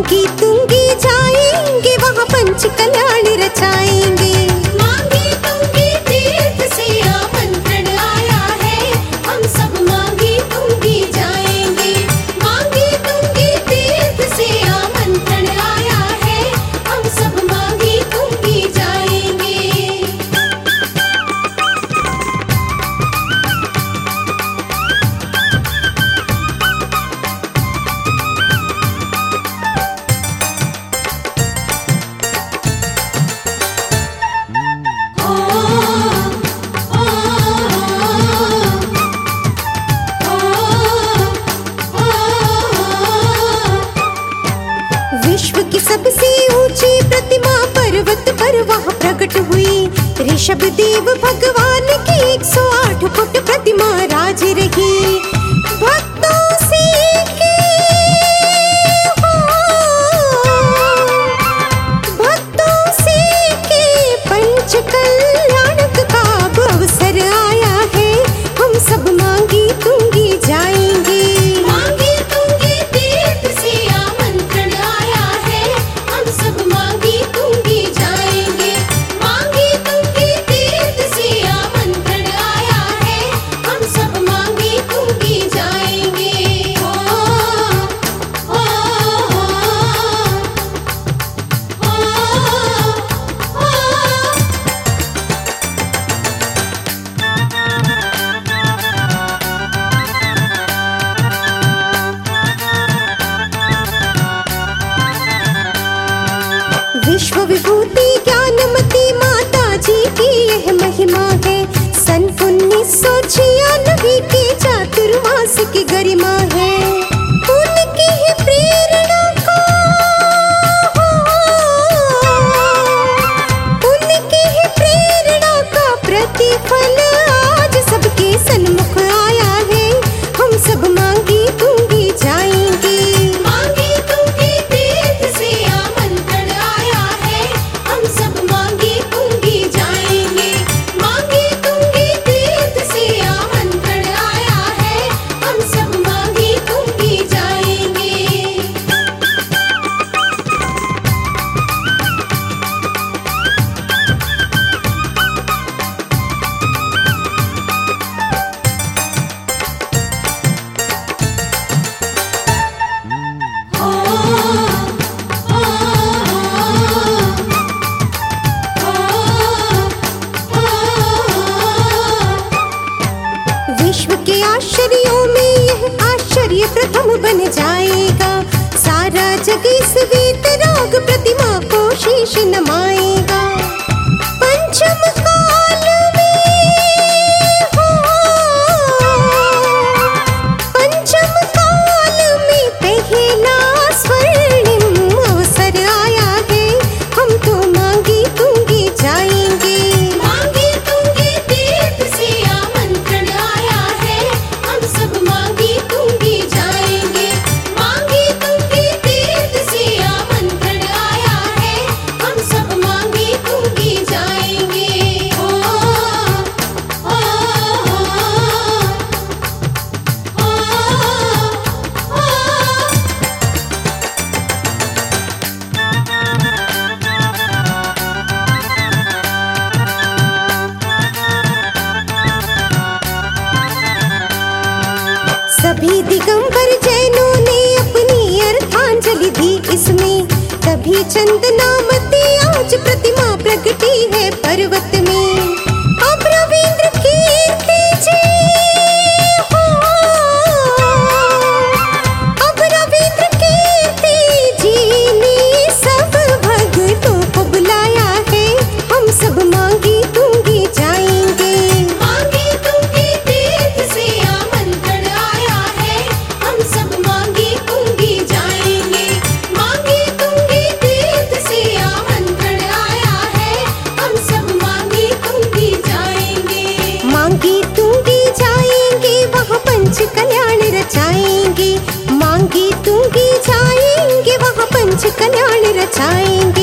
मांगी तुंगी जाएंगे, वहाँ पंच कल्याण रचाएंगे। मांगी तुंगी तीर्थ से आमंत्रण आया है, हम सब मांगी तुंगी जाएंगे। मांगी तुंगी तीर्थ से आमंत्रण आया है, हम सब मांगी तुंगी जाएंगे। विश्व की सबसे ऊंची प्रतिमा पर्वत पर वहाँ प्रकट हुई। ऋषभ देव भगवान की 108 फुट प्रतिमा राज रही। भक्तों से के हो, भक्तों से के पंच कल्याण का अवसर आया है, हम सब मांगी तुंगी जाएंगे। मांगी तुंगी तीर्थ से आमंत्रण आया है, हम सब मांगी तुंगी जाएंगे। मांगी तुंगी तीर्थ से आमंत्रण आया है, हम सब मांगी तुंगी जाएंगे। विश्व विभूति ज्ञानमती माता जी की यह महिमा है। सन 1996 की चातुर्मास की गरिमा है। उनकी ही प्रेरणा को, उनकी ही प्रेरणा का प्रतिफल आज सबके सन्मुख आया है, हम सब मांगी तुंगी जाएंगे। मांगी तुंगी तीर्थ से आमंत्रण आया है, हम सब मांगी तुंगी जाएंगे। मांगी तुंगी तीर्थ से आमंत्रण आया है, हम सब मांगी तुंगी जाएंगे। विश्व के आश्चर्यों में यह आश्चर्य प्रथम बन जाएगा। सारा जग इस वीतराग प्रतिमा को शीश नमाएगा। पंचम काल में हो, पंचम काल में पहला स्वर्णिम अवसर आया है, हम तो मांगी तुंगी जाएंगे। मांगी तुंगी तीर्थ से आमंत्रण आया है, हम सब मांगी तुंगी जाएंगे। मांगी तुंगी तीर्थ से आमंत्रण आया है, हम सब मांगी तुंगी जाएंगे। सभी दिगंबर जैनों ने अपनी अर्थांजलि दी इसमें। तभी चंदनामती आज प्रतिमा प्रगटी है पर्वत में। अब रविंद्र कीर्ति जी हो, अब रविंद्र कीर्ति जी ने सब भक्तों को बुलाया है, हम सब मांगी तुंगी जाएंगे। मांगी तुंगी तीर्थ से आमंत्रण आया है, हम सब मांगी तुंगी जाएंगे। मांगी तुंगी तीर्थ से आमंत्रण आया है, हम सब मांगी तुंगी जाएंगे। मांगी तुंगी जाएंगे, वहाँ पंच कल्याण रचाएंगे। मांगी तुंगी जाएंगे, वहाँ पंच कल्याण रचाएंगे।